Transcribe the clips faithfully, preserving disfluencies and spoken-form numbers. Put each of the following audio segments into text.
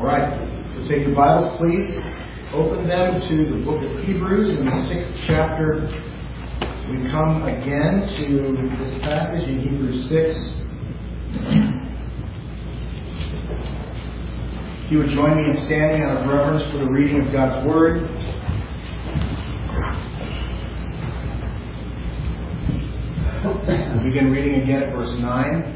All right. So take your Bibles, please. Open them to the book of Hebrews in the sixth chapter. We come again to this passage in Hebrews six. If you would join me in standing out of reverence for the reading of God's Word. We'll begin reading again at verse nine.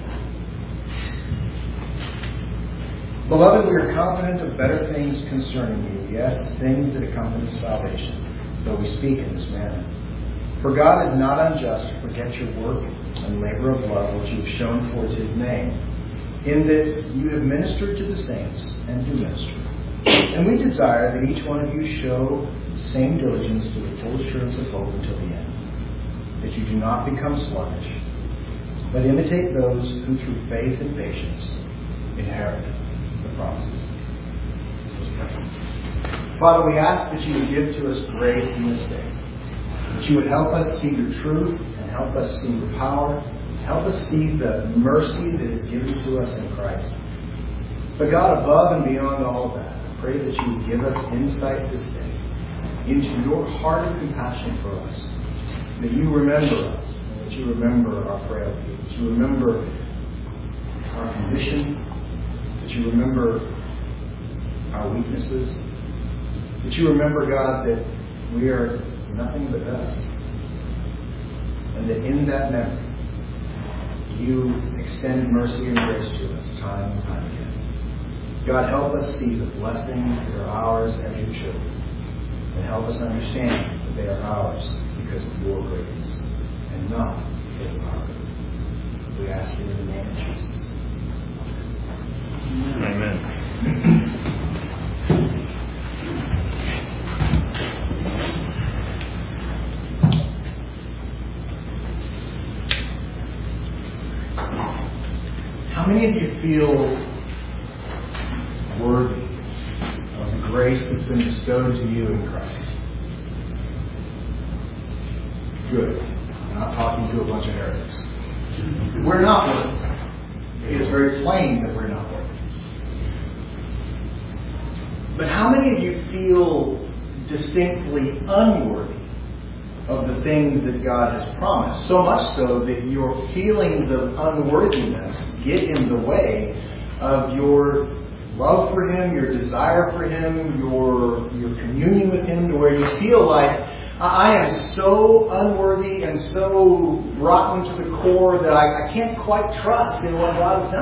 Beloved, we are confident of better things concerning you, yes, things that accompany salvation, though we speak in this manner. For God is not unjust to forget your work and labor of love which you have shown towards His name, in that you have ministered to the saints and do minister. And we desire that each one of you show the same diligence to the full assurance of hope until the end, that you do not become sluggish, but imitate those who through faith and patience inherit the promises. Father, we ask that you would give to us grace in this day, that you would help us see your truth and help us see your power, help us see the mercy that is given to us in Christ. But God, above and beyond all of that, I pray that you would give us insight this day into your heart of compassion for us, that you remember us, and that you remember our frailty, that you remember our condition, that you remember our weaknesses, that you remember, God, that we are nothing but dust, and that in that memory you extend mercy and grace to us time and time again. God, help us see the blessings that are ours as your children, and help us understand that they are ours because of your greatness and not because of our good. We ask you in the name of Jesus. Amen. How many of you feel worthy of the grace that's been bestowed to you in Christ? Good. I'm not talking to a bunch of heretics. We're not worthy. It is very plain that we're not worthy. But how many of you feel distinctly unworthy of the things that God has promised? So much so that your feelings of unworthiness get in the way of your love for Him, your desire for Him, your, your communion with Him, to where you feel like, I am so unworthy and so rotten to the core that I, I can't quite trust in what God has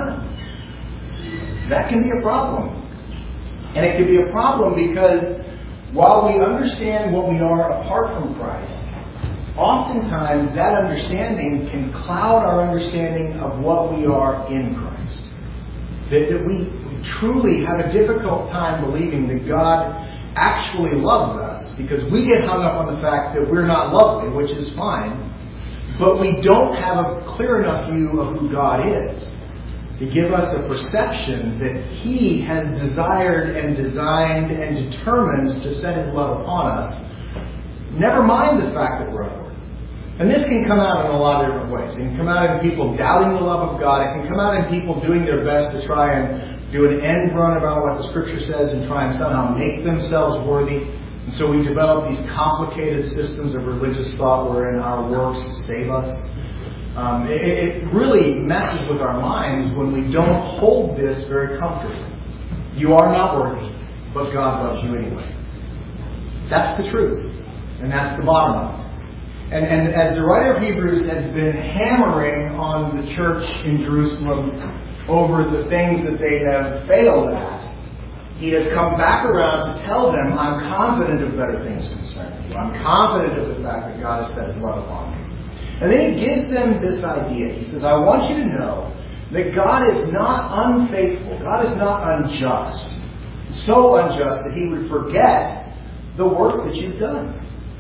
done. That can be a problem. And it can be a problem because while we understand what we are apart from Christ, oftentimes that understanding can cloud our understanding of what we are in Christ. That, that we truly have a difficult time believing that God actually loves us, because we get hung up on the fact that we're not lovely, which is fine, but we don't have a clear enough view of who God is to give us a perception that He has desired and designed and determined to set His love upon us. Never mind the fact that we're unworthy. And this can come out in a lot of different ways. It can come out in people doubting the love of God. It can come out in people doing their best to try and do an end run about what the Scripture says and try and somehow make themselves worthy. And so we develop these complicated systems of religious thought wherein our works save us. Um, it, it really messes with our minds when we don't hold this very comfortably. You are not worthy, but God loves you anyway. That's the truth. And that's the bottom of it. And, and as the writer of Hebrews has been hammering on the church in Jerusalem over the things that they have failed at, he has come back around to tell them, I'm confident of better things concerning you. I'm confident of the fact that God has set His love upon you. And then he gives them this idea. He says, I want you to know that God is not unfaithful. God is not unjust. So unjust that He would forget the work that you've done.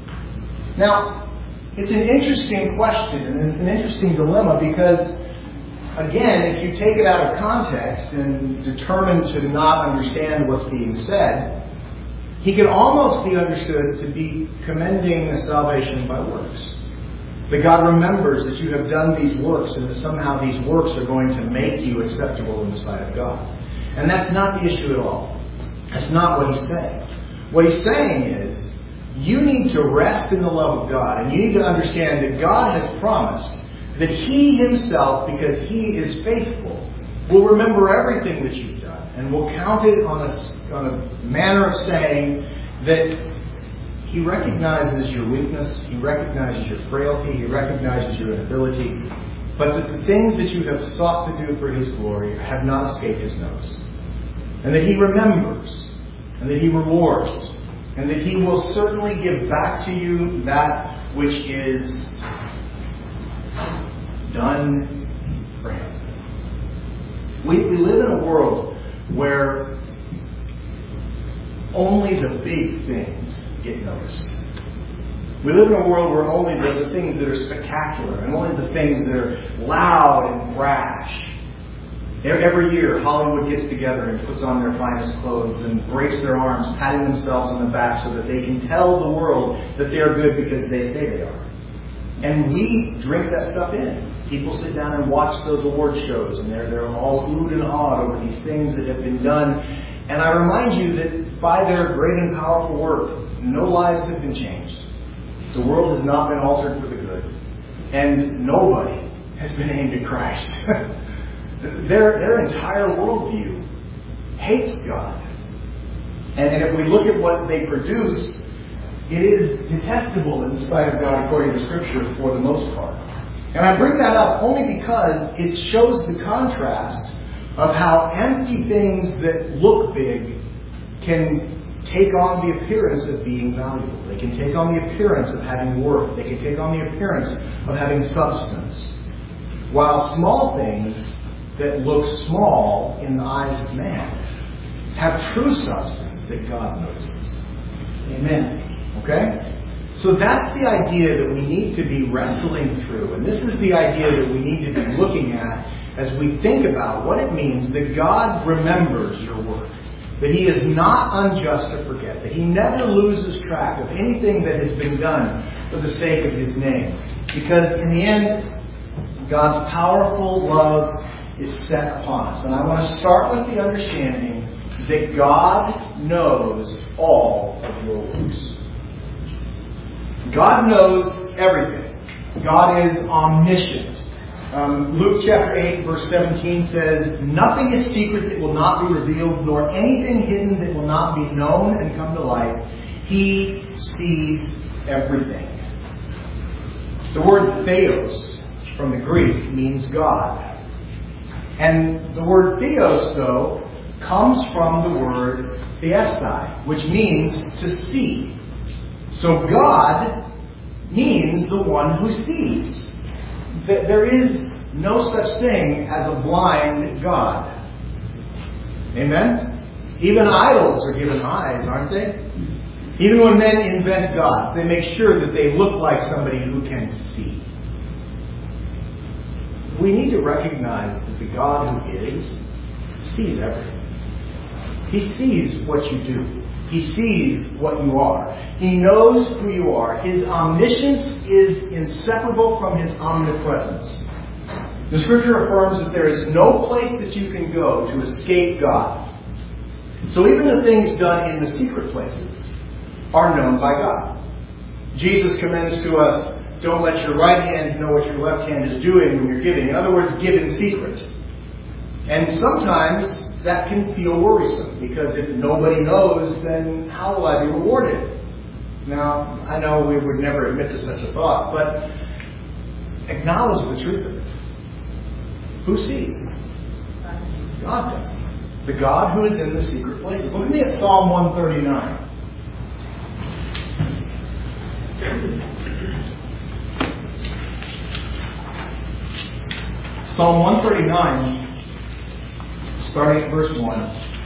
Now, it's an interesting question and it's an interesting dilemma because, again, if you take it out of context and determine to not understand what's being said, he can almost be understood to be commending the salvation by works. That God remembers that you have done these works and that somehow these works are going to make you acceptable in the sight of God. And that's not the issue at all. That's not what he's saying. What he's saying is, you need to rest in the love of God, and you need to understand that God has promised that He Himself, because He is faithful, will remember everything that you've done, and will count it on a, on a manner of saying that He recognizes your weakness, He recognizes your frailty, He recognizes your inability, but that the things that you have sought to do for His glory have not escaped His notice. And that He remembers, and that He rewards, and that He will certainly give back to you that which is done for Him. We, we live in a world where only the big things get noticed. We live in a world where only the, the things that are spectacular and only the things that are loud and brash. Every year, Hollywood gets together and puts on their finest clothes and breaks their arms, patting themselves on the back so that they can tell the world that they are good because they say they are. And we drink that stuff in. People sit down and watch those award shows, and they're, they're all oohed and awed over these things that have been done. And I remind you that by their great and powerful work, no lives have been changed. The world has not been altered for the good. And nobody has been aimed at Christ. Their, their entire worldview hates God. And, and if we look at what they produce, it is detestable in the sight of God according to Scripture for the most part. And I bring that up only because it shows the contrast of how empty things that look big can take on the appearance of being valuable. They can take on the appearance of having worth. They can take on the appearance of having substance. While small things that look small in the eyes of man have true substance that God notices. Amen. Okay? So that's the idea that we need to be wrestling through. And this is the idea that we need to be looking at as we think about what it means that God remembers your work. That He is not unjust to forget. That He never loses track of anything that has been done for the sake of His name. Because in the end, God's powerful love is set upon us. And I want to start with the understanding that God knows all of your works. God knows everything. God is omniscient. Um, Luke chapter eight verse seventeen says, "Nothing is secret that will not be revealed, nor anything hidden that will not be known and come to light. He sees everything." The word theos from the Greek means God. And the word theos, though, comes from the word theestai, which means to see. So God means the one who sees. There is no such thing as a blind God. Amen? Even idols are given eyes, aren't they? Even when men invent gods, they make sure that they look like somebody who can see. We need to recognize that the God who is sees everything. He sees what you do. He sees what you are. He knows who you are. His omniscience is inseparable from His omnipresence. The Scripture affirms that there is no place that you can go to escape God. So even the things done in the secret places are known by God. Jesus commends to us, don't let your right hand know what your left hand is doing when you're giving. In other words, give in secret. And sometimes that can feel worrisome, because if nobody knows, then how will I be rewarded? Now, I know we would never admit to such a thought, but acknowledge the truth of it. Who sees? God does. The God who is in the secret places. Look at me at Psalm one thirty-nine. Psalm one thirty-nine, starting at verse one.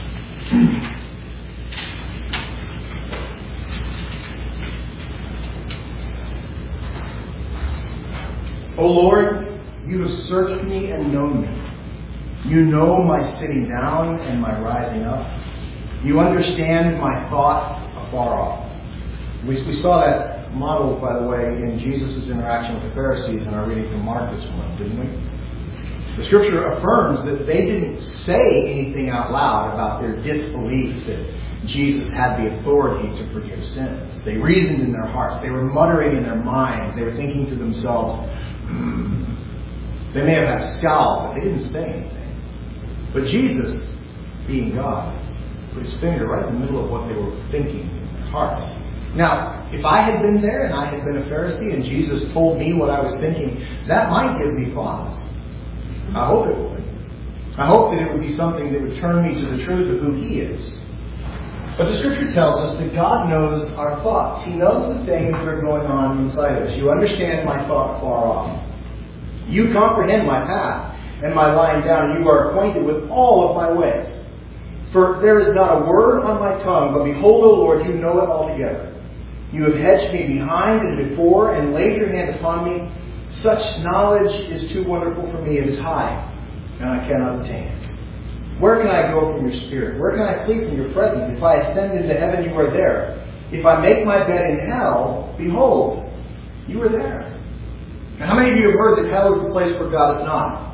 O Lord, you have searched me and known me. You know my sitting down and my rising up. You understand my thoughts afar off. We, we saw that modeled, by the way, in Jesus' interaction with the Pharisees in our reading from Mark this morning, didn't we? The Scripture affirms that they didn't say anything out loud about their disbelief that Jesus had the authority to forgive sins. They reasoned in their hearts. They were muttering in their minds. They were thinking to themselves, hmm. They may have had a scowl, but they didn't say anything. But Jesus, being God, put his finger right in the middle of what they were thinking in their hearts. Now, if I had been there and I had been a Pharisee and Jesus told me what I was thinking, that might give me pause. I hope it would. I hope that it would be something that would turn me to the truth of who he is. But the Scripture tells us that God knows our thoughts. He knows the things that are going on inside us. You understand my thought far off. You comprehend my path and my lying down. You are acquainted with all of my ways. For there is not a word on my tongue, but behold, O Lord, you know it altogether. You have hedged me behind and before and laid your hand upon me. Such knowledge is too wonderful for me. It is high, and I cannot attain it. Where can I go from your spirit? Where can I flee from your presence? If I ascend into heaven, you are there. If I make my bed in hell, behold, you are there. Now, how many of you have heard that hell is the place where God is not?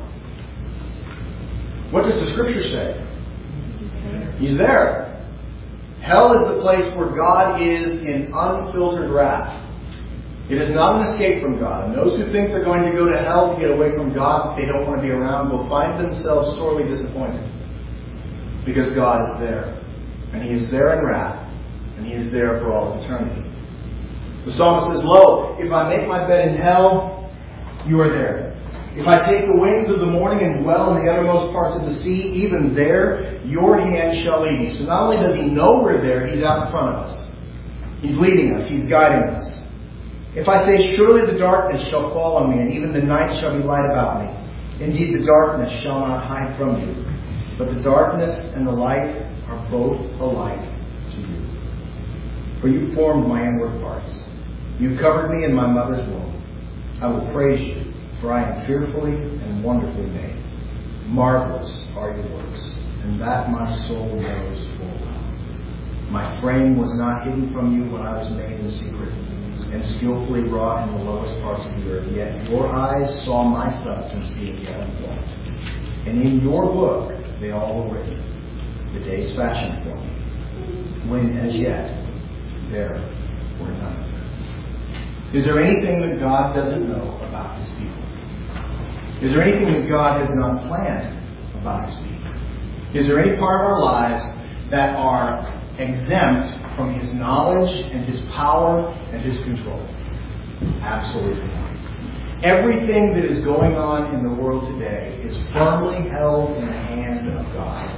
What does the Scripture say? He's there. Hell is the place where God is in unfiltered wrath. It is not an escape from God. And those who think they're going to go to hell to get away from God, that they don't want to be around, will find themselves sorely disappointed. Because God is there. And he is there in wrath. And he is there for all of eternity. The psalmist says, Lo, if I make my bed in hell, you are there. If I take the wings of the morning and dwell in the uttermost parts of the sea, even there your hand shall lead me. So not only does he know we're there, he's out in front of us. He's leading us. He's guiding us. If I say, surely the darkness shall fall on me, and even the night shall be light about me. Indeed, the darkness shall not hide from you. But the darkness and the light are both alike to you. For you formed my inward parts. You covered me in my mother's womb. I will praise you, for I am fearfully and wonderfully made. Marvelous are your works, and that my soul knows full well. My frame was not hidden from you when I was made in secret, and skillfully wrought in the lowest parts of the earth. Yet your eyes saw my substance being yet unformed. And in your book they all were written, the days fashioned for me, when as yet there were none of them. Is there anything that God doesn't know about his people? Is there anything that God has not planned about his people? Is there any part of our lives that are exempt from his knowledge and his power and his control? Absolutely not. Everything that is going on in the world today is firmly held in the hand of God.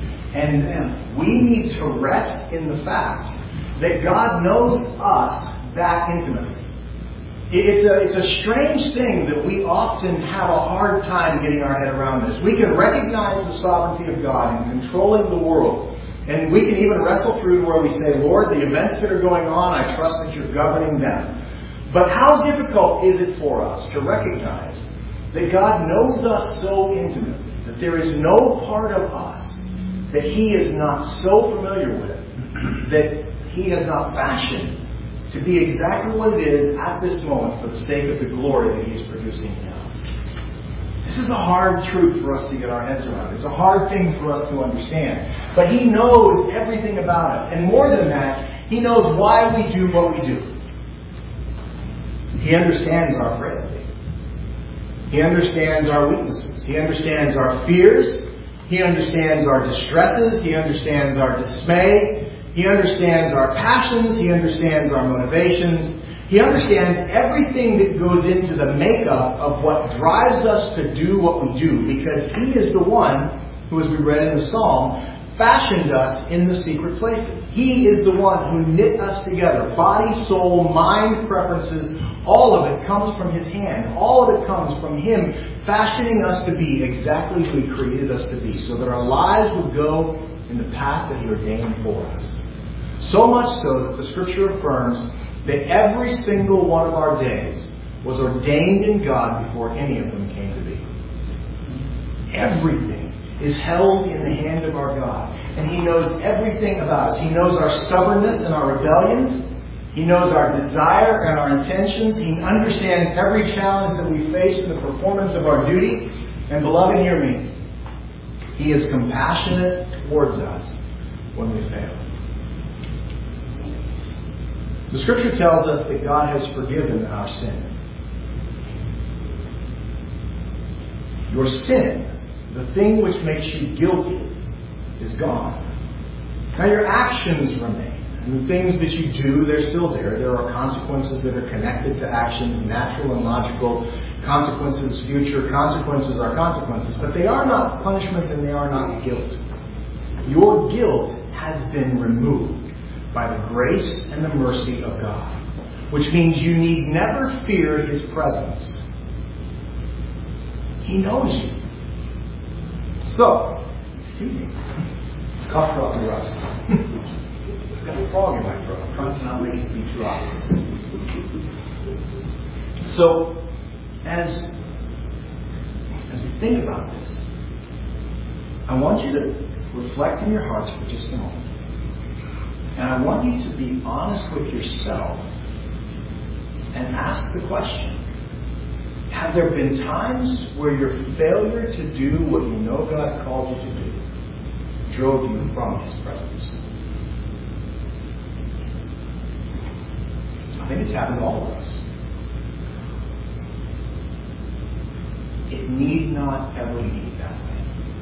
And we need to rest in the fact that God knows us that intimately. It's a, it's a strange thing that we often have a hard time getting our head around this. We can recognize the sovereignty of God in controlling the world. And we can even wrestle through where we say, Lord, the events that are going on, I trust that you're governing them. But how difficult is it for us to recognize that God knows us so intimately, that there is no part of us that he is not so familiar with, that he has not fashioned to be exactly what it is at this moment for the sake of the glory that he is producing in us. This is a hard truth for us to get our heads around. It's a hard thing for us to understand. But he knows everything about us. And more than that, he knows why we do what we do. He understands our frailty. He understands our weaknesses. He understands our fears. He understands our distresses. He understands our dismay. He understands our passions. He understands our motivations. He understands everything that goes into the makeup of what drives us to do what we do, because he is the one who, as we read in the Psalm, fashioned us in the secret places. He is the one who knit us together. Body, soul, mind, preferences, all of it comes from his hand. All of it comes from him fashioning us to be exactly who he created us to be, so that our lives would go in the path that he ordained for us. So much so that the Scripture affirms that every single one of our days was ordained in God before any of them came to be. Everything is held in the hand of our God. And he knows everything about us. He knows our stubbornness and our rebellions. He knows our desire and our intentions. He understands every challenge that we face in the performance of our duty. And beloved, hear me. He is compassionate towards us when we fail. The Scripture tells us that God has forgiven our sin. Your sin, the thing which makes you guilty, is gone. Now your actions remain. And the things that you do, they're still there. There are consequences that are connected to actions, natural and logical consequences, future consequences are consequences. But they are not punishment and they are not guilt. Your guilt has been removed by the grace and the mercy of God. Which means you need never fear His presence. He knows you. So, excuse me, coughed off the rust. I've got a frog in my throat. I'm trying to not make it be too obvious. So, as, as we think about this, I want you to reflect in your hearts for just a moment. And I want you to be honest with yourself and ask the question, have there been times where your failure to do what you know God called you to do drove you from His presence? I think it's happened to all of us. It need not ever be that way.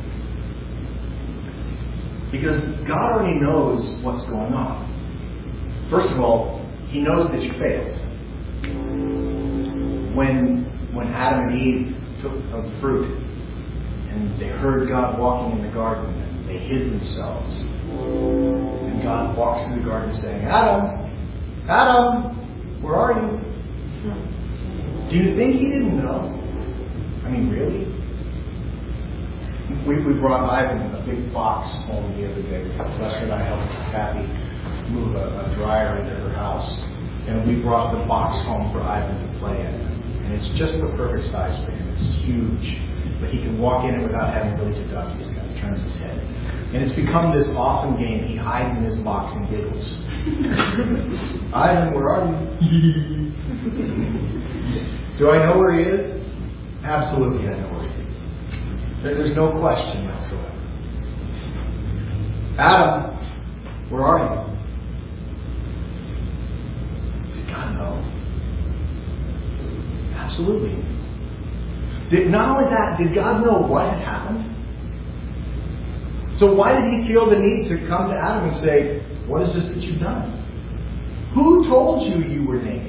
Because God already knows what's going on. First of all, He knows that you failed. When When Adam and Eve took of the fruit and they heard God walking in the garden and they hid themselves. And God walks through the garden saying, Adam, Adam, where are you? Do you think He didn't know? I mean, really? We, we brought Ivan a big box home the other day. Lester and I helped Kathy move a, a dryer into her house. And we brought the box home for Ivan to play in. And it's just the perfect size for him. It's huge. But he can walk in it without having really to duck. He just kind of turns his head. And it's become this awesome game. He hides in his box and giggles. Ivan, where are you? Do I know where he is? Absolutely, I know where he is. There's no question whatsoever. Adam, where are you? Did God know? Absolutely. Did, not only that, did God know what had happened? So why did He feel the need to come to Adam and say, what is this that you've done? Who told you you were naked?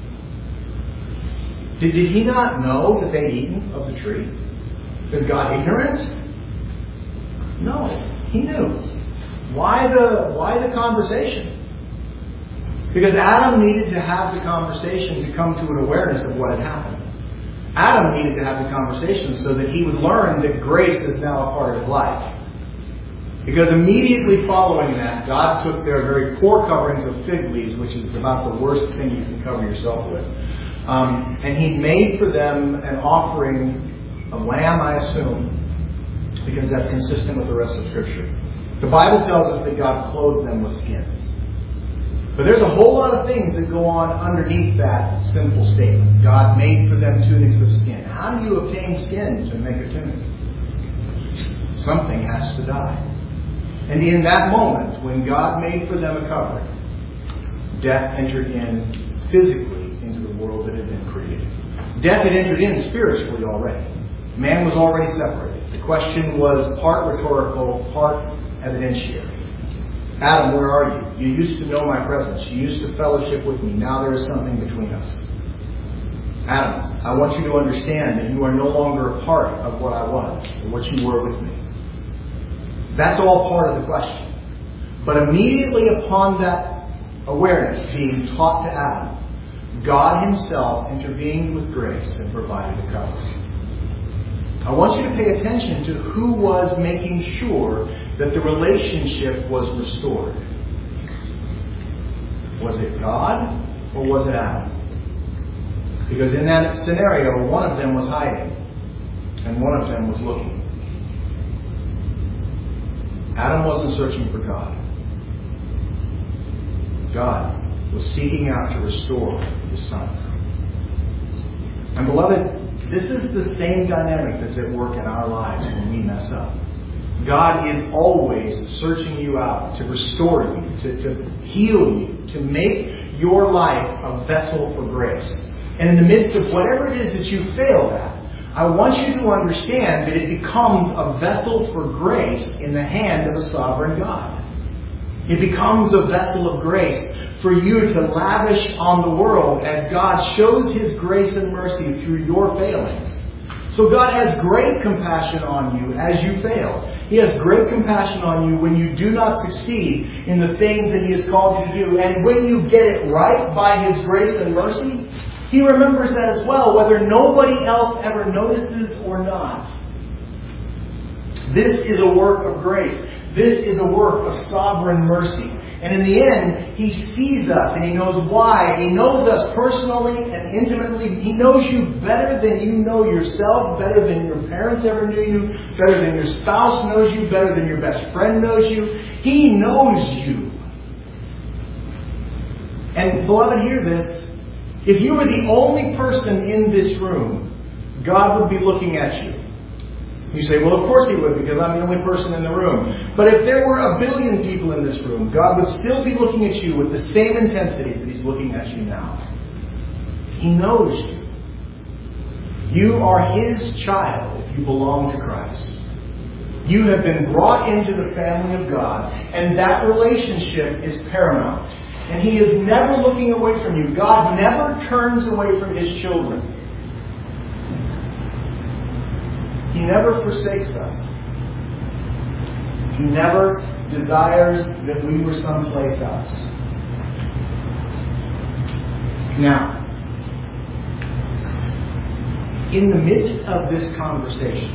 Did, did He not know that they'd eaten of the tree? Is God ignorant? No, He knew. Why the, why the conversation? Because Adam needed to have the conversation to come to an awareness of what had happened. Adam needed to have the conversation so that he would learn that grace is now a part of his life. Because immediately following that, God took their very poor coverings of fig leaves, which is about the worst thing you can cover yourself with. Um, and He made for them an offering of lamb, I assume, because that's consistent with the rest of Scripture. The Bible tells us that God clothed them with skins. But there's a whole lot of things that go on underneath that simple statement. God made for them tunics of skin. How do you obtain skin to make a tunic? Something has to die. And in that moment, when God made for them a covering, death entered in physically into the world that had been created. Death had entered in spiritually already. Man was already separated. The question was part rhetorical, part evidentiary. Adam, where are you? You used to know my presence. You used to fellowship with me. Now there is something between us. Adam, I want you to understand that you are no longer a part of what I was, or what you were with me. That's all part of the question. But immediately upon that awareness being taught to Adam, God Himself intervened with grace and provided a covering. I want you to pay attention to who was making sure that the relationship was restored. Was it God or was it Adam? Because in that scenario, one of them was hiding and one of them was looking. Adam wasn't searching for God. God was seeking out to restore His Son. And beloved, This is the same dynamic that's at work in our lives when we mess up. God is always searching you out to restore you, to, to heal you, to make your life a vessel for grace. And in the midst of whatever it is that you failed at, I want you to understand that it becomes a vessel for grace in the hand of a sovereign God. It becomes a vessel of grace for you to lavish on the world as God shows His grace and mercy through your failings. So God has great compassion on you as you fail. He has great compassion on you when you do not succeed in the things that He has called you to do. And when you get it right by His grace and mercy, He remembers that as well, whether nobody else ever notices or not. This is a work of grace. This is a work of sovereign mercy. And in the end, He sees us and He knows why. He knows us personally and intimately. He knows you better than you know yourself, better than your parents ever knew you, better than your spouse knows you, better than your best friend knows you. He knows you. And beloved, hear this. If you were the only person in this room, God would be looking at you. You say, well, of course He would, because I'm the only person in the room. But if there were a billion people in this room, God would still be looking at you with the same intensity that He's looking at you now. He knows you. You are His child if you belong to Christ. You have been brought into the family of God, and that relationship is paramount. And He is never looking away from you. God never turns away from His children. He never forsakes us. He never desires that we were someplace else. Now, in the midst of this conversation,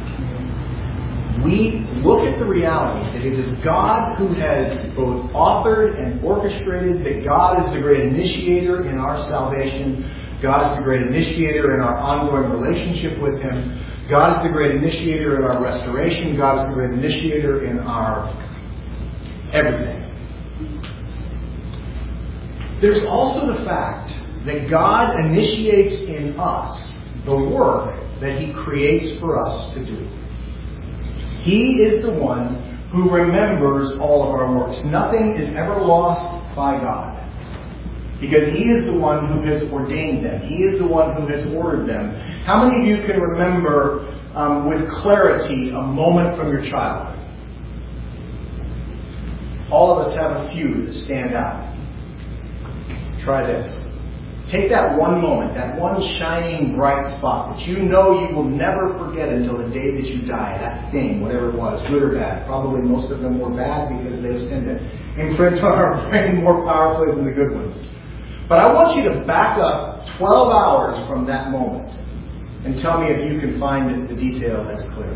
we look at the reality that it is God who has both authored and orchestrated, that God is the great initiator in our salvation. God is the great initiator in our ongoing relationship with Him. God is the great initiator in our restoration. God is the great initiator in our everything. There's also the fact that God initiates in us the work that He creates for us to do. He is the one who remembers all of our works. Nothing is ever lost by God. Because He is the one who has ordained them. He is the one who has ordered them. How many of you can remember um, with clarity a moment from your childhood? All of us have a few that stand out. Try this. Take that one moment, that one shining bright spot that you know you will never forget until the day that you die. That thing, whatever it was, good or bad. Probably most of them were bad because they tend to imprint on our brain more powerfully than the good ones. But I want you to back up twelve hours from that moment and tell me if you can find the detail that's clear.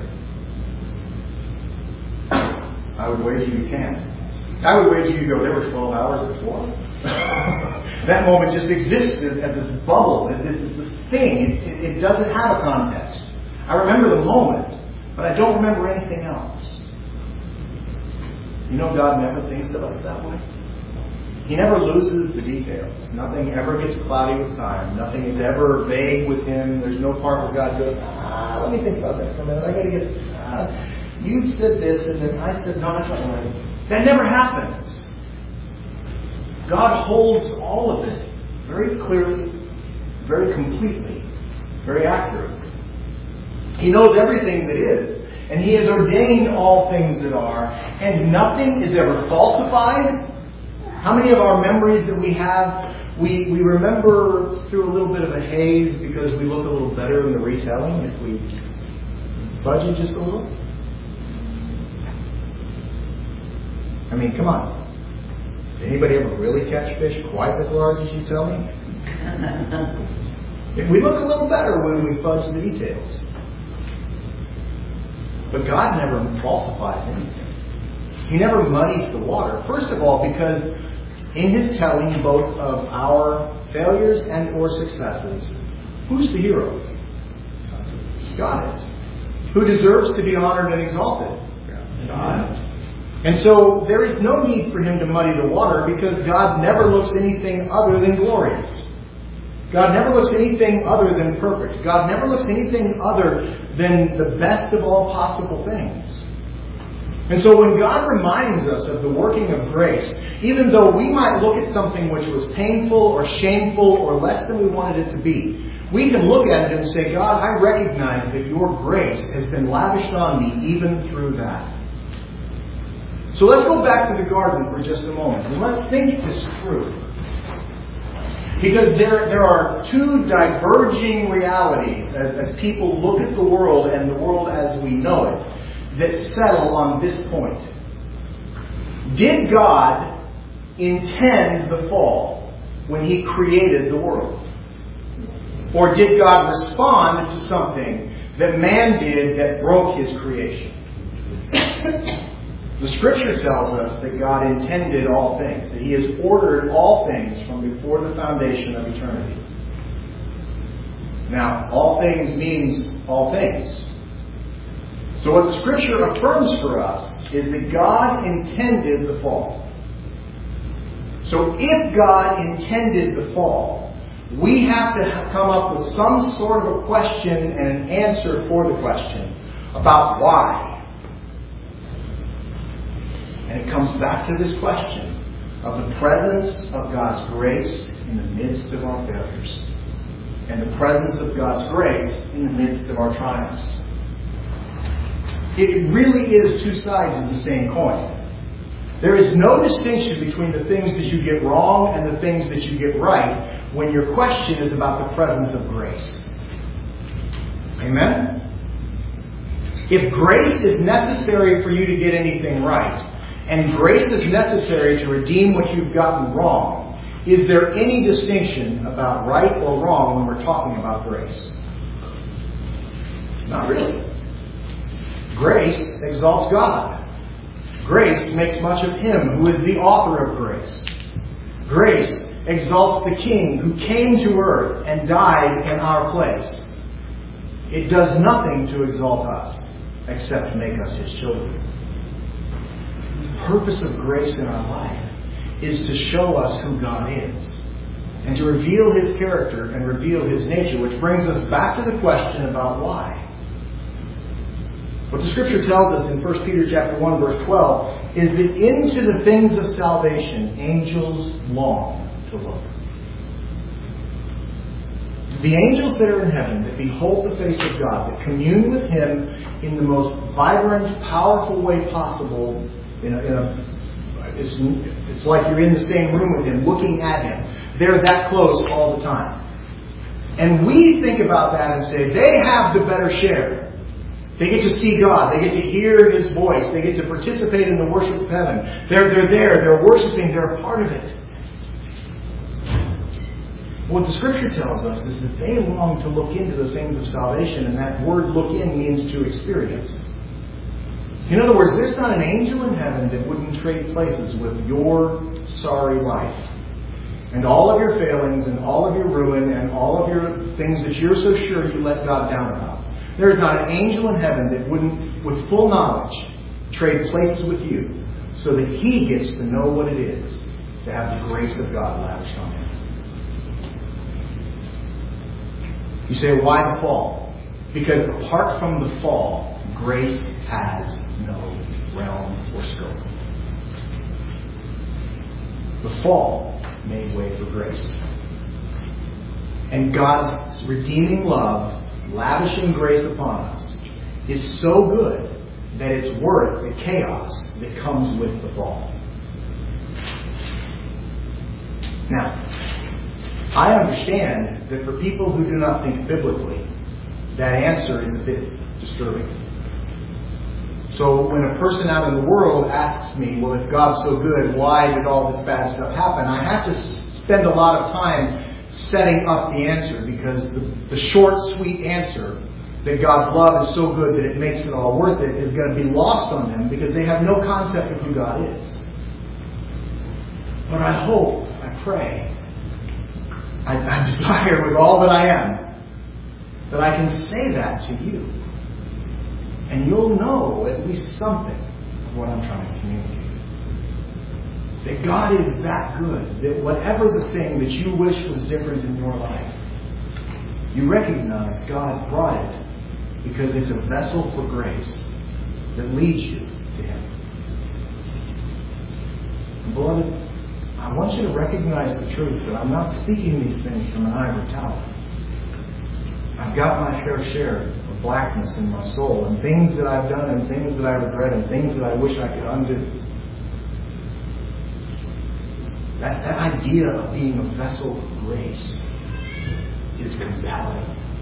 I would wager you can. I would wager you go, there were twelve hours before. That moment just exists as, as this bubble, as this, this thing. It, it, it doesn't have a context. I remember the moment, but I don't remember anything else. You know, God never thinks of us that way. He never loses the details. Nothing ever gets cloudy with time. Nothing is ever vague with Him. There's no part where God goes, ah, let me think about that for a minute. I got to get, ah, you said this, and then I said, no, that's not right. That never happens. God holds all of it very clearly, very completely, very accurately. He knows everything that is, and He has ordained all things that are, and nothing is ever falsified. How many of our memories that we have, we, we remember through a little bit of a haze because we look a little better in the retelling if we budget just a little? I mean, come on. Did anybody ever really catch fish quite as large as you tell me? We look a little better when we fudge the details. But God never falsifies anything. He never muddies the water. First of all, because in His telling both of our failures and or successes, who's the hero? God is. Who deserves to be honored and exalted? God. And so there is no need for Him to muddy the water because God never looks anything other than glorious. God never looks anything other than perfect. God never looks anything other than the best of all possible things. And so when God reminds us of the working of grace, even though we might look at something which was painful or shameful or less than we wanted it to be, we can look at it and say, God, I recognize that your grace has been lavished on me even through that. So let's go back to the garden for just a moment and let's think this through. Because there, there are two diverging realities as, as people look at the world and the world as we know it that settle on this point. Did God intend the fall when He created the world? Or did God respond to something that man did that broke His creation? The Scripture tells us that God intended all things, that He has ordered all things from before the foundation of eternity. Now, all things means all things. So what the Scripture affirms for us is that God intended the fall. So if God intended the fall, we have to come up with some sort of a question and an answer for the question about why. And it comes back to this question of the presence of God's grace in the midst of our failures. And the presence of God's grace in the midst of our triumphs. It really is two sides of the same coin. There is no distinction between the things that you get wrong and the things that you get right when your question is about the presence of grace. Amen? If grace is necessary for you to get anything right, and grace is necessary to redeem what you've gotten wrong, is there any distinction about right or wrong when we're talking about grace? Not really. Grace exalts God. Grace makes much of Him who is the author of grace. Grace exalts the King who came to earth and died in our place. It does nothing to exalt us except make us His children. The purpose of grace in our life is to show us who God is and to reveal His character and reveal His nature, which brings us back to the question about why. What the Scripture tells us in First Peter chapter one, verse twelve, is that into the things of salvation angels long to look. The angels that are in heaven, that behold the face of God, that commune with Him in the most vibrant, powerful way possible, in a, in a, it's, it's like you're in the same room with Him, looking at Him. They're that close all the time. And we think about that and say, they have the better share. They get to see God. They get to hear His voice. They get to participate in the worship of heaven. They're, they're there. They're worshiping. They're a part of it. What the Scripture tells us is that they long to look into the things of salvation, and that word look in means to experience. In other words, there's not an angel in heaven that wouldn't trade places with your sorry life. And all of your failings and all of your ruin and all of your things that you're so sure you let God down about. There is not an angel in heaven that wouldn't, with full knowledge, trade places with you so that he gets to know what it is to have the grace of God lavished on him. You say, why the fall? Because apart from the fall, grace has no realm or scope. The fall made way for grace. And God's redeeming love, lavishing grace upon us, is so good that it's worth the chaos that comes with the fall. Now, I understand that for people who do not think biblically, that answer is a bit disturbing. So when a person out in the world asks me, well, if God's so good, why did all this bad stuff happen? I have to spend a lot of time setting up the answer, because the, the short, sweet answer that God's love is so good that it makes it all worth it is going to be lost on them because they have no concept of who God is. But I hope, I pray, I, I desire with all that I am that I can say that to you. And you'll know at least something of what I'm trying to communicate. That God is that good, that whatever the thing that you wish was different in your life, you recognize God brought it because it's a vessel for grace that leads you to Him. Beloved, I want you to recognize the truth that I'm not speaking these things from an ivory tower. I've got my fair share of blackness in my soul, and things that I've done, and things that I regret, and things that I wish I could undo. That, that idea of being a vessel of grace is compelling.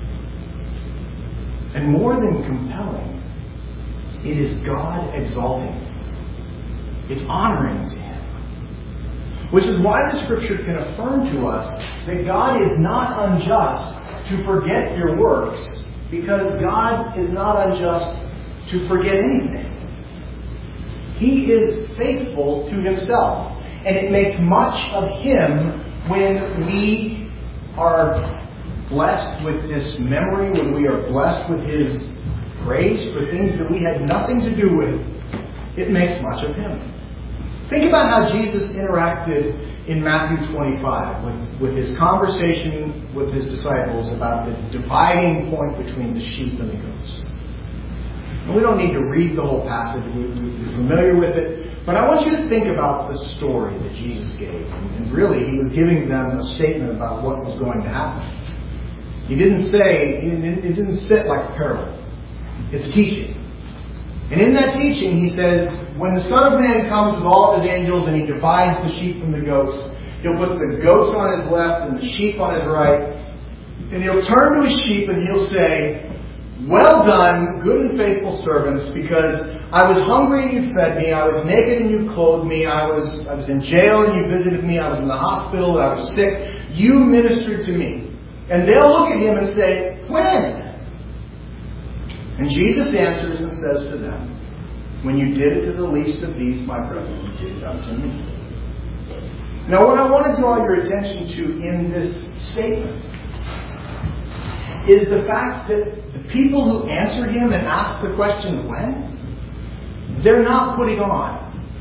And more than compelling, it is God exalting. It's honoring to Him. Which is why the Scripture can affirm to us that God is not unjust to forget your works, because God is not unjust to forget anything. He is faithful to Himself. And it makes much of Him when we are blessed with this memory, when we are blessed with His praise for things that we had nothing to do with. It makes much of Him. Think about how Jesus interacted in Matthew twenty-five with, with His conversation with His disciples about the dividing point between the sheep and the goats. And we don't need to read the whole passage. We, we're familiar with it. But I want you to think about the story that Jesus gave. And really, He was giving them a statement about what was going to happen. He didn't say, it didn't sit like a parable. It's a teaching. And in that teaching, He says, when the Son of Man comes with all of His angels and He divides the sheep from the goats, He'll put the goats on His left and the sheep on His right. And He'll turn to His sheep and He'll say, well done, good and faithful servants, because I was hungry and you fed me, I was naked and you clothed me, I was I was in jail and you visited me, I was in the hospital, I was sick, you ministered to me. And they'll look at Him and say, when? And Jesus answers and says to them, when you did it to the least of these, my brethren, you did it unto me. Now what I want to draw your attention to in this statement is the fact that the people who answer Him and ask the question, when? They're not putting on.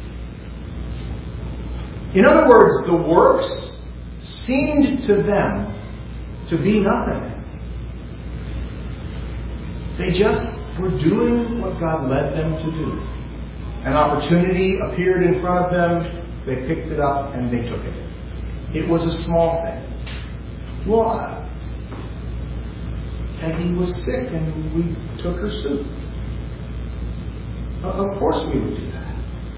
In other words, the works seemed to them to be nothing. They just were doing what God led them to do. An opportunity appeared in front of them. They picked it up and they took it. It was a small thing. Well, uh, Peggy was sick and we took her soup. Of course we would do that.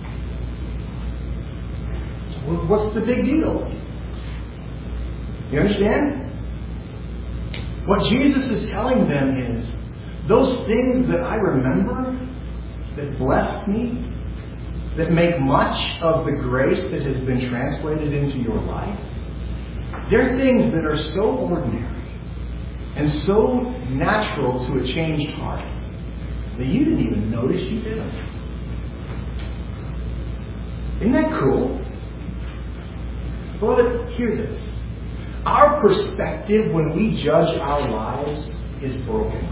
What's the big deal? You understand? What Jesus is telling them is, those things that I remember, that blessed me, that make much of the grace that has been translated into your life, they're things that are so ordinary and so natural to a changed heart that you didn't even notice you did them. Isn't that cool? Well, hear this. Our perspective when we judge our lives is broken.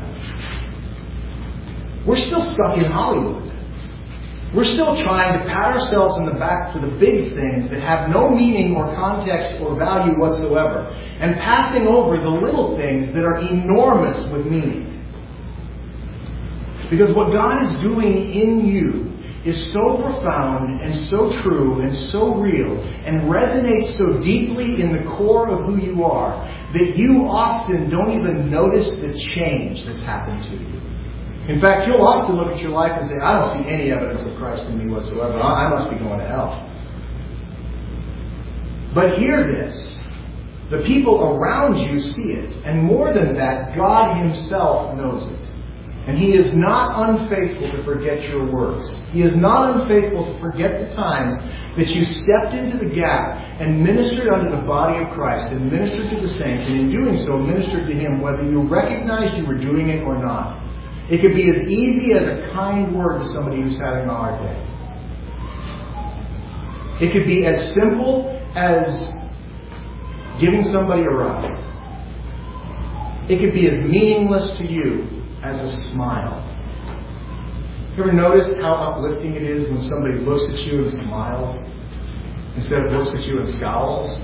We're still stuck in Hollywood. We're still trying to pat ourselves in the back for the big things that have no meaning or context or value whatsoever, and passing over the little things that are enormous with meaning. Because what God is doing in you is so profound and so true and so real and resonates so deeply in the core of who you are that you often don't even notice the change that's happened to you. In fact, you'll often look at your life and say, I don't see any evidence of Christ in me whatsoever. I must be going to hell. But hear this. The people around you see it. And more than that, God Himself knows it. And He is not unfaithful to forget your works. He is not unfaithful to forget the times that you stepped into the gap and ministered unto the body of Christ and ministered to the saints, and in doing so ministered to Him whether you recognized you were doing it or not. It could be as easy as a kind word to somebody who's having a hard day. It could be as simple as giving somebody a ride. It could be as meaningless to you as a smile. You ever notice how uplifting it is when somebody looks at you and smiles? instead of looks at you and scowls.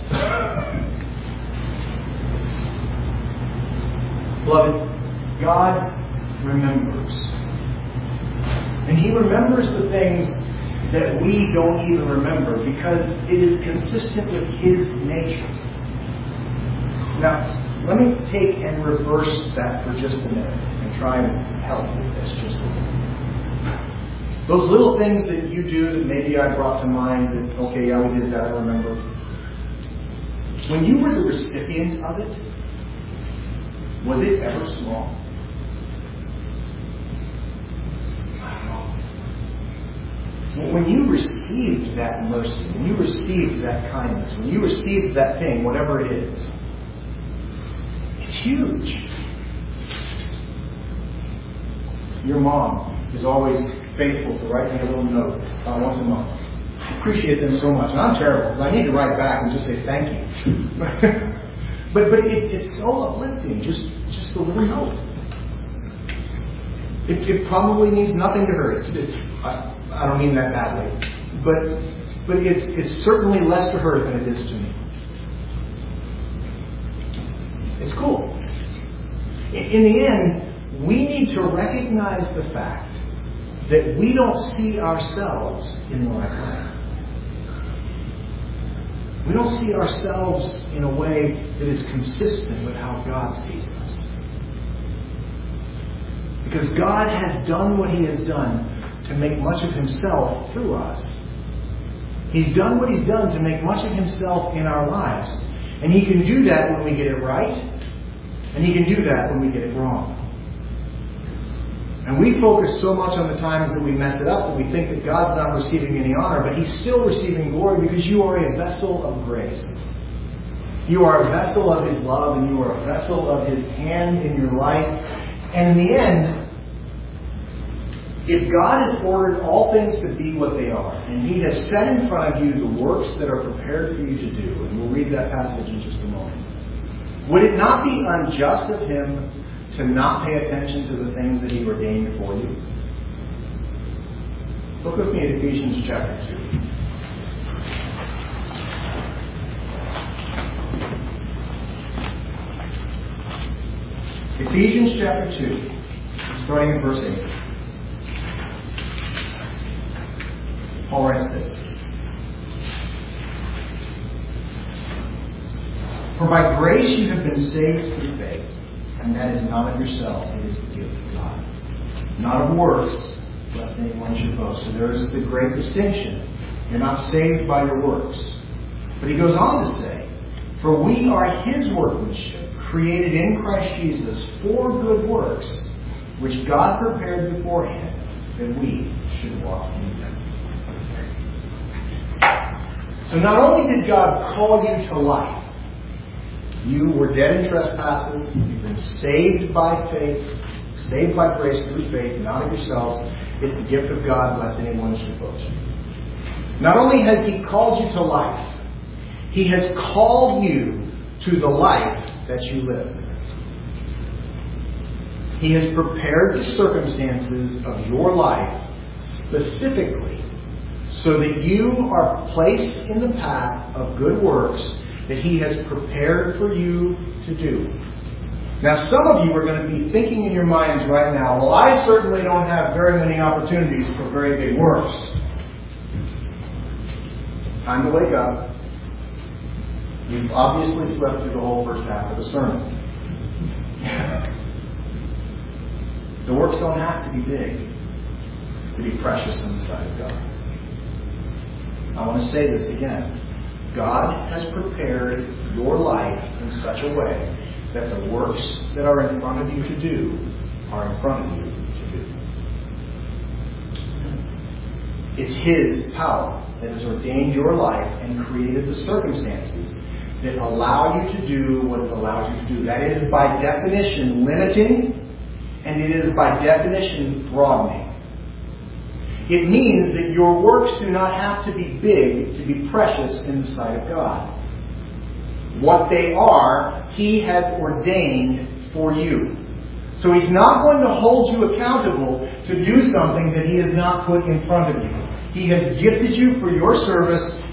Beloved, God remembers. And He remembers the things that we don't even remember because it is consistent with His nature. Now, let me take and reverse that for just a minute and try and help with this just a little. Those little things that you do that maybe I brought to mind that, okay, yeah, we did that, I remember. When you were the recipient of it, was it ever small? When you received that mercy, when you received that kindness, when you received that thing, whatever it is, it's huge. Your mom is always faithful to write me a little note uh, once a month. I appreciate them so much. And I'm terrible. I need to write back and just say thank you. but but it, it's so uplifting, just, just a little note. It, it probably means nothing to her. It's, it's I, I don't mean that badly, but but it's it's certainly less to her than it is to me. It's cool. In, in the end, we need to recognize the fact that we don't see ourselves in the right way. We don't see ourselves in a way that is consistent with how God sees us. Because God has done what He has done to make much of Himself through us. He's done what He's done to make much of Himself in our lives. And He can do that when we get it right, and He can do that when we get it wrong. And we focus so much on the times that we mess it up that we think that God's not receiving any honor, but He's still receiving glory because you are a vessel of grace. You are a vessel of His love, and you are a vessel of His hand in your life. And in the end, if God has ordered all things to be what they are, and He has set in front of you the works that are prepared for you to do, and we'll read that passage in just a moment, would it not be unjust of Him to not pay attention to the things that He ordained for you? Look with me at Ephesians chapter two. Ephesians chapter two, starting at verse eight. Paul writes this. For by grace you have been saved through faith, and that is not of yourselves, it is the gift of God. Not of works, lest anyone should boast. So there is the great distinction. You're not saved by your works. But he goes on to say, for we are His workmanship, created in Christ Jesus for good works, which God prepared beforehand that we should walk in them. So not only did God call you to life, you were dead in trespasses, you've been saved by faith, saved by grace through faith, not of yourselves. It's the gift of God, lest anyone should boast. Not only has He called you to life, He has called you to the life that you live. He has prepared the circumstances of your life specifically so that you are placed in the path of good works that He has prepared for you to do. Now, some of you are going to be thinking in your minds right now, well, I certainly don't have very many opportunities for very big works. Time to wake up. You've obviously slept through the whole first half of the sermon. The works don't have to be big to be precious in the sight of God. I want to say this again. God has prepared your life in such a way that the works that are in front of you to do are in front of you to do. It's His power that has ordained your life and created the circumstances that allow you to do what it allows you to do. That is by definition limiting, and it is by definition broadening. It means that your works do not have to be big to be precious in the sight of God. What they are, He has ordained for you. So He's not going to hold you accountable to do something that He has not put in front of you. He has gifted you for your service,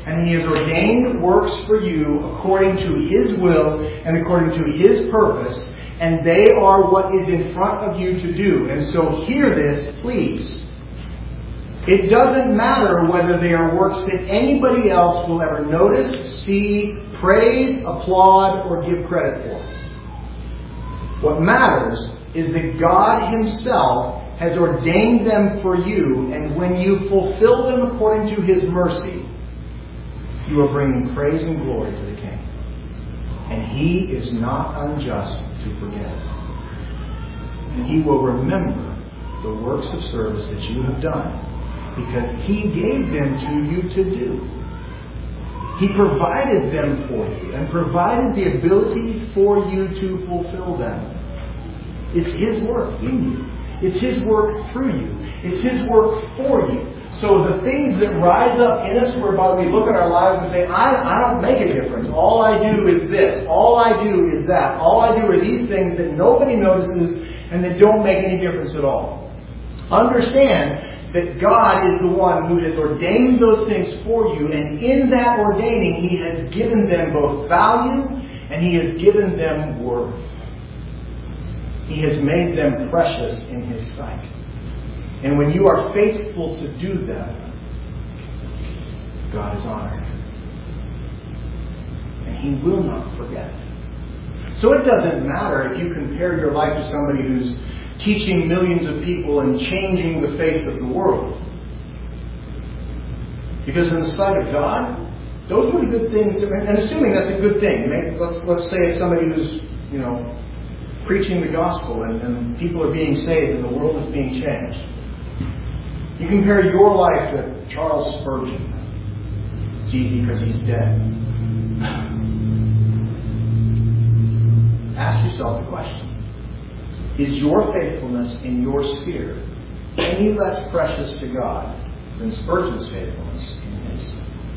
and He has ordained works for you according to His will and according to His purpose, and they are what is in front of you to do. And so hear this, please. It doesn't matter whether they are works that anybody else will ever notice, see, praise, applaud, or give credit for. What matters is that God Himself has ordained them for you, and when you fulfill them according to His mercy, you are bringing praise and glory to the King. And He is not unjust to forget it. And He will remember the works of service that you have done, because He gave them to you to do. He provided them for you and provided the ability for you to fulfill them. It's His work in you. It's His work through you. It's His work for you. So the things that rise up in us whereby we look at our lives and say, I, I don't make a difference. All I do is this. All I do is that. All I do are these things that nobody notices and that don't make any difference at all. Understand that God is the one who has ordained those things for you, and in that ordaining He has given them both value and He has given them worth. He has made them precious in His sight. And when you are faithful to do them, God is honored. And He will not forget. So it doesn't matter if you compare your life to somebody who's teaching millions of people and changing the face of the world. Because in the sight of God, those are the good things. To, and assuming that's a good thing. Maybe, let's, let's say it's somebody who's, you know, preaching the gospel and, and people are being saved and the world is being changed. You compare your life to Charles Spurgeon. It's easy because he's dead. Ask yourself the question. Is your faithfulness in your sphere any less precious to God than Spurgeon's faithfulness in his?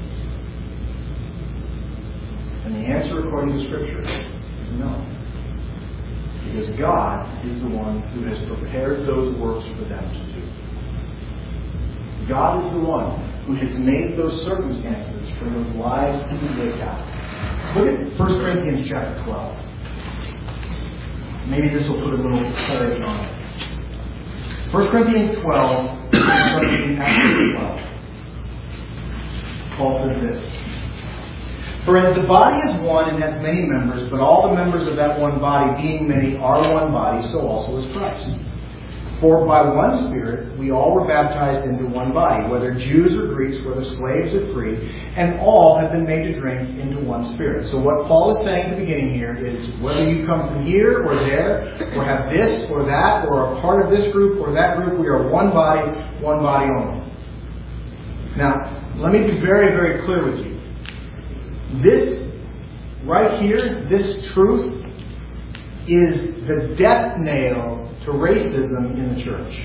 And the answer according to Scripture is no. Because God is the one who has prepared those works for them to do. God is the one who has made those circumstances for those lives to be lived out. Look at First Corinthians chapter twelve. Maybe this will put a little clarity on it. First Corinthians twelve, twelve. Paul says this. For as the body is one and has many members, but all the members of that one body, being many, are one body, so also is Christ. For by one Spirit we all were baptized into one body, whether Jews or Greeks, whether slaves or free, and all have been made to drink into one Spirit. So what Paul is saying at the beginning here is whether you come from here or there, or have this or that, or are part of this group or that group, we are one body, one body only. Now, let me be very, very clear with you. This right here, this truth, is the death nail to racism in the church.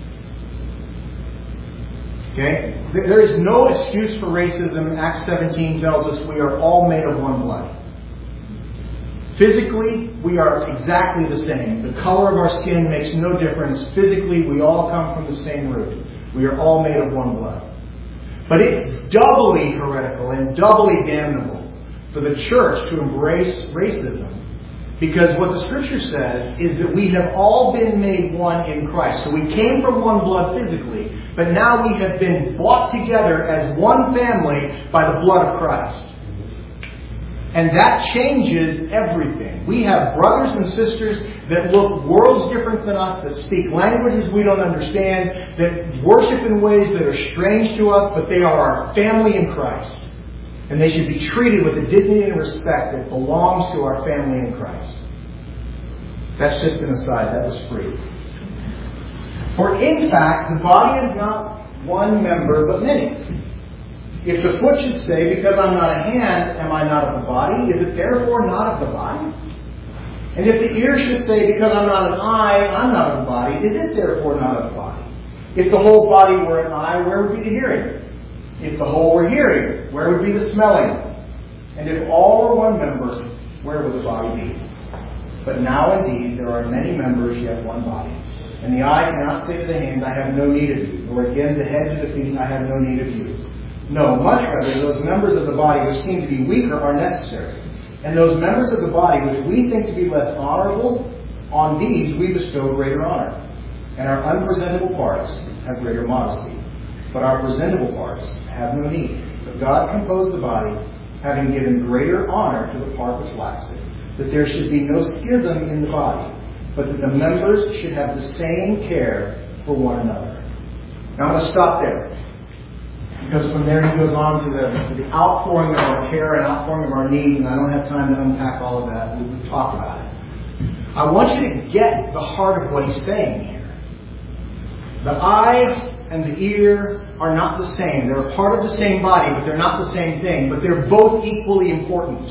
Okay? There is no excuse for racism. Acts seventeen tells us we are all made of one blood. Physically, we are exactly the same. The color of our skin makes no difference. Physically, we all come from the same root. We are all made of one blood. But it's doubly heretical and doubly damnable for the church to embrace racism. Because what the Scripture says is that we have all been made one in Christ. So we came from one blood physically, but now we have been brought together as one family by the blood of Christ. And that changes everything. We have brothers and sisters that look worlds different than us, that speak languages we don't understand, that worship in ways that are strange to us, but they are our family in Christ. And they should be treated with the dignity and respect that belongs to our family in Christ. That's just an aside. That was free. For in fact, the body is not one member, but many. If the foot should say, because I'm not a hand, am I not of the body? Is it therefore not of the body? And if the ear should say, because I'm not an eye, I'm not of the body, is it therefore not of the body? If the whole body were an eye, where would be the hearing? If the whole were hearing, where would be the smelling? And if all were one member, where would the body be? But now indeed there are many members, yet one body. And the eye cannot say to the hand, I have no need of you, nor again the head to the feet, I have no need of you. No, much rather, those members of the body which seem to be weaker are necessary. And those members of the body which we think to be less honorable, on these we bestow greater honor. And our unpresentable parts have greater modesty. But our presentable parts have no need. But God composed the body, having given greater honor to the part which lacks it, that there should be no schism in the body, but that the members should have the same care for one another. Now I'm going to stop there. Because from there he goes on to the, to the outpouring of our care and outpouring of our needs, and I don't have time to unpack all of that. We've talked about it. I want you to get the heart of what he's saying here. The eye and the ear are not the same. They're a part of the same body, but they're not the same thing. But they're both equally important.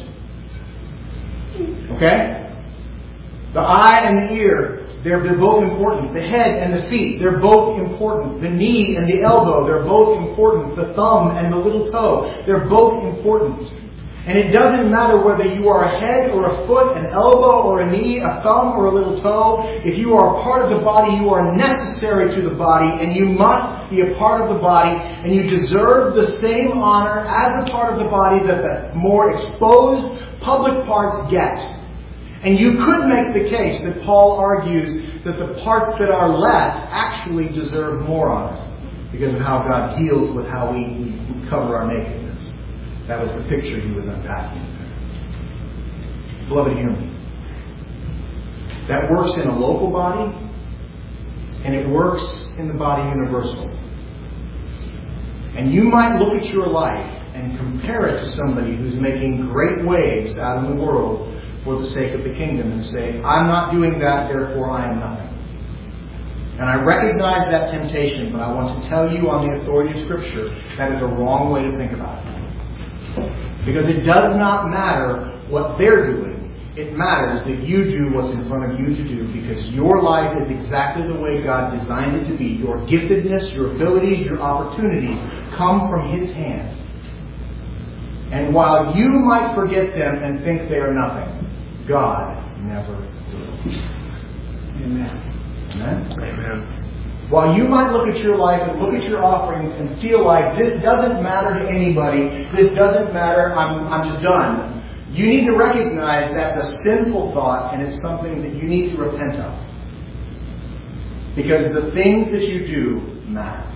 Okay? The eye and the ear, they're, they're both important. The head and the feet, they're both important. The knee and the elbow, they're both important. The thumb and the little toe, they're both important. And it doesn't matter whether you are a head or a foot, an elbow or a knee, a thumb or a little toe. If you are a part of the body, you are necessary to the body, and you must be a part of the body, and you deserve the same honor as a part of the body that the more exposed public parts get. And you could make the case that Paul argues that the parts that are less actually deserve more honor because of how God deals with how we, we cover our nakedness. That was the picture he was unpacking there. Beloved, hear me. That works in a local body, and it works in the body universal. And you might look at your life and compare it to somebody who's making great waves out in the world for the sake of the kingdom and say, I'm not doing that, therefore I am nothing. And I recognize that temptation, but I want to tell you on the authority of Scripture, that is a wrong way to think about it. Because it does not matter what they're doing. It matters that you do what's in front of you to do, because your life is exactly the way God designed it to be. Your giftedness, your abilities, your opportunities come from His hand. And while you might forget them and think they are nothing, God never will. Amen. Amen? Amen. While you might look at your life and look at your offerings and feel like this doesn't matter to anybody, this doesn't matter, I'm, I'm just done. You need to recognize that's a sinful thought, and it's something that you need to repent of. Because the things that you do matter.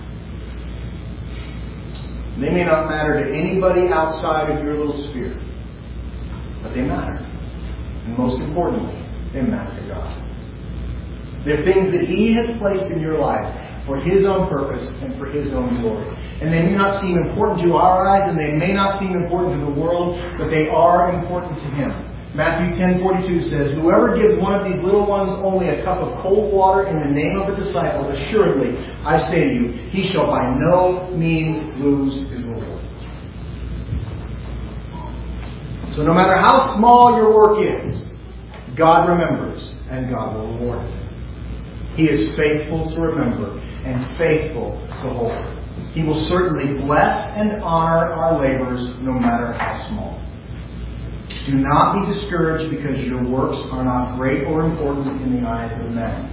They may not matter to anybody outside of your little sphere, but they matter. And most importantly, they matter to God. They're things that He has placed in your life for His own purpose and for His own glory. And they may not seem important to our eyes, and they may not seem important to the world, but they are important to Him. Matthew ten forty-two says, whoever gives one of these little ones only a cup of cold water in the name of a disciple, assuredly, I say to you, he shall by no means lose his reward. So no matter how small your work is, God remembers, and God will reward it. He is faithful to remember and faithful to hold. He will certainly bless and honor our labors no matter how small. Do not be discouraged because your works are not great or important in the eyes of men.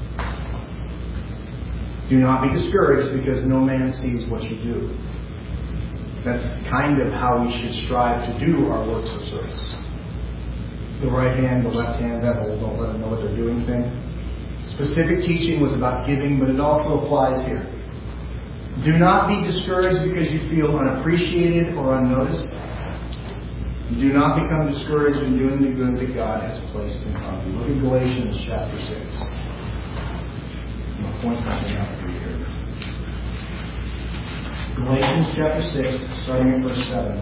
Do not be discouraged because no man sees what you do. That's kind of how we should strive to do our works of service. The right hand, the left hand, that whole don't let them know what they're doing thing. Specific teaching was about giving, but it also applies here. Do not be discouraged because you feel unappreciated or unnoticed. Do not become discouraged in doing the good that God has placed in front of you. Look at Galatians chapter six. I'm going to point something out for you here. Galatians chapter six, starting at verse seven.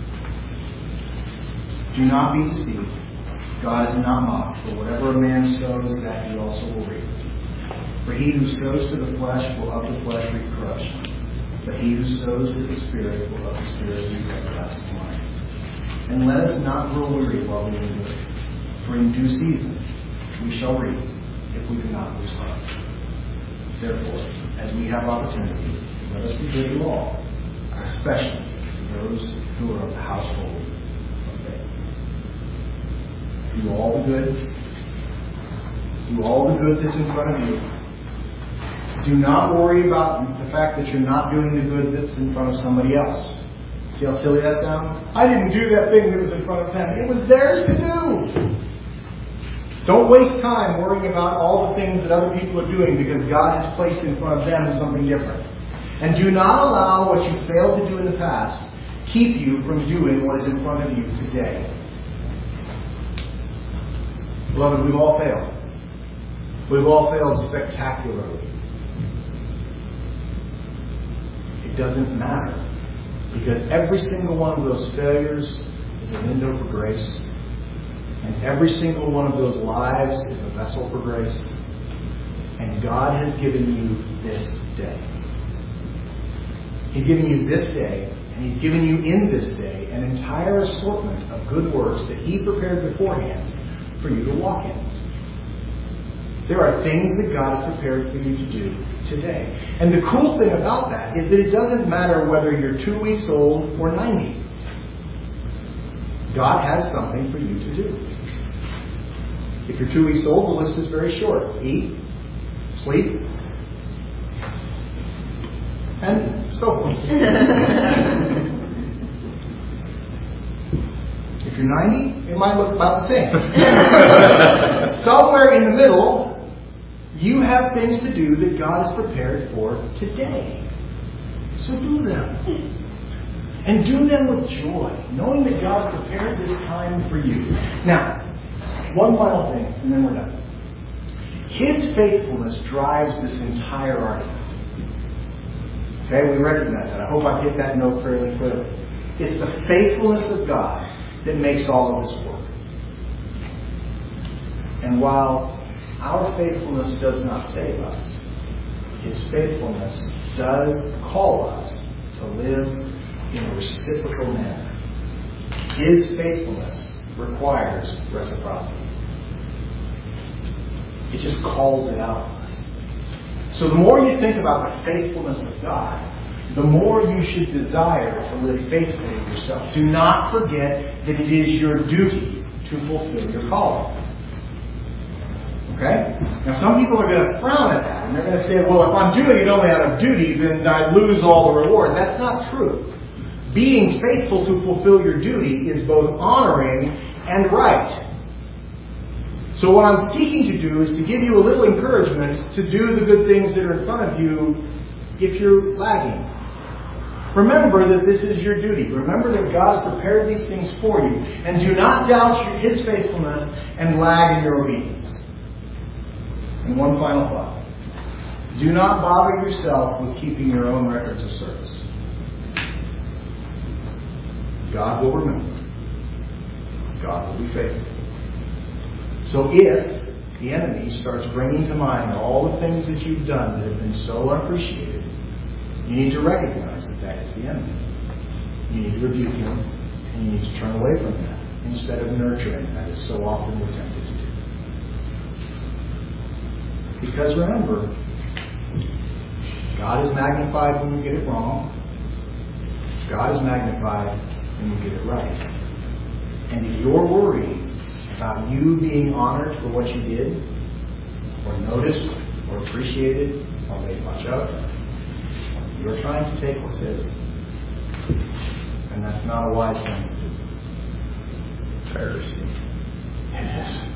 Do not be deceived. God is not mocked, for whatever a man sows, that he also will reap. For he who sows to the flesh will of the flesh reap corruption, but he who sows to the Spirit will of the Spirit reap everlasting life. And let us not grow weary while we are good, for in due season we shall reap if we do not lose heart. Therefore, as we have opportunity, let us be good to all, especially those who are of the household of faith. Do all the good. Do all the good that's in front of you. Do not worry about the fact that you're not doing the good that's in front of somebody else. See how silly that sounds? I didn't do that thing that was in front of them. It was theirs to do. Don't waste time worrying about all the things that other people are doing because God has placed in front of them something different. And do not allow what you failed to do in the past keep you from doing what is in front of you today. Beloved, we've all failed. We've all failed spectacularly. It doesn't matter. Because every single one of those failures is a window for grace. And every single one of those lives is a vessel for grace. And God has given you this day. He's given you this day, and He's given you in this day an entire assortment of good works that He prepared beforehand for you to walk in. There are things that God has prepared for you to do today. And the cool thing about that is that it doesn't matter whether you're two weeks old or ninety. God has something for you to do. If you're two weeks old, the list is very short. Eat, sleep, and so forth. If you're ninety, it might look about the same. Somewhere in the middle, you have things to do that God has prepared for today. So do them. And do them with joy, knowing that God has prepared this time for you. Now, one final thing, and then we're done. His faithfulness drives this entire argument. Okay, we recognize that. I hope I've hit that note fairly clearly. It's the faithfulness of God that makes all of this work. And while our faithfulness does not save us, His faithfulness does call us to live in a reciprocal manner. His faithfulness requires reciprocity. It just calls it out of us. So the more you think about the faithfulness of God, the more you should desire to live faithfully yourself. Do not forget that it is your duty to fulfill your calling. Okay? Now some people are going to frown at that, and they're going to say, well, if I'm doing it only out of duty, then I lose all the reward. That's not true. Being faithful to fulfill your duty is both honoring and right. So what I'm seeking to do is to give you a little encouragement to do the good things that are in front of you if you're lagging. Remember that this is your duty. Remember that God has prepared these things for you. And do not doubt His faithfulness and lag in your obedience. And one final thought. Do not bother yourself with keeping your own records of service. God will remember. God will be faithful. So if the enemy starts bringing to mind all the things that you've done that have been so unappreciated, you need to recognize that that is the enemy. You need to rebuke him, and you need to turn away from that instead of nurturing that, as so often we're tempted to do. Because remember, God is magnified when you get it wrong. God is magnified when you get it right. And if you're worried about you being honored for what you did, or noticed, or appreciated, or made much of, you're trying to take what's His. And that's not a wise thing to do. Heresy. It is.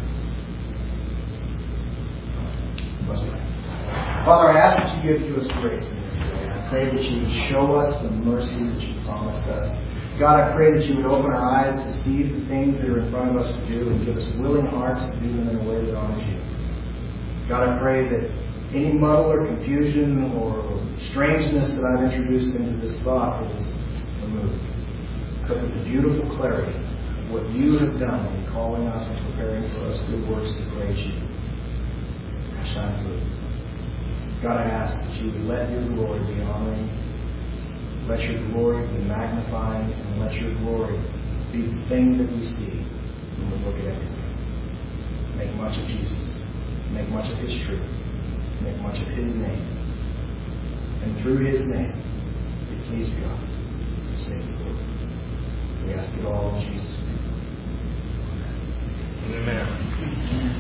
Let's pray. Father, I ask that you give to us grace in this day. I pray that you would show us the mercy that you promised us. God, I pray that you would open our eyes to see the things that are in front of us to do and give us willing hearts to do them in a way that honors you. God, I pray that any muddle or confusion or strangeness that I've introduced into this thought is removed. Because of the beautiful clarity of what you have done in calling us and preparing for us good works to praise you. Shine through. God, I ask that you would let your glory be honoring. Let your glory be magnifying, and let your glory be the thing that we see when we look at everything. Make much of Jesus. Make much of His truth. Make much of His name. And through His name, it please God to save the world. We ask it all in Jesus' name. Amen. Amen.